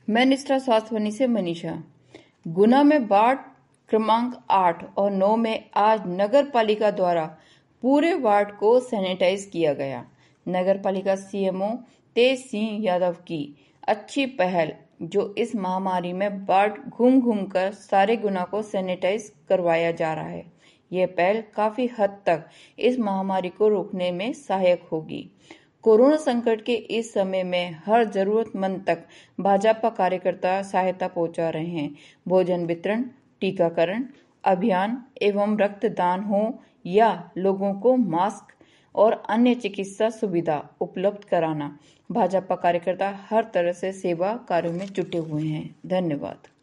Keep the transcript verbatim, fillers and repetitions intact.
मैं निष्ठा स्वास्थ्यवानी से मनीषा। गुना में वार्ड क्रमांक आठ और नौ में आज नगर पालिका द्वारा पूरे वार्ड को सैनिटाइज किया गया। नगर पालिका सीएमओ तेज सिंह यादव की अच्छी पहल जो इस महामारी में वार्ड घूम घूम कर सारे गुना को सैनिटाइज करवाया जा रहा है। यह पहल काफी हद तक इस महामारी को रोकने में सहायक होगी। कोरोना संकट के इस समय में हर जरूरतमंद तक भाजपा कार्यकर्ता सहायता पहुंचा रहे हैं। भोजन वितरण, टीकाकरण अभियान एवं रक्तदान हो या लोगों को मास्क और अन्य चिकित्सा सुविधा उपलब्ध कराना, भाजपा कार्यकर्ता हर तरह से सेवा कार्यों में जुटे हुए हैं। धन्यवाद।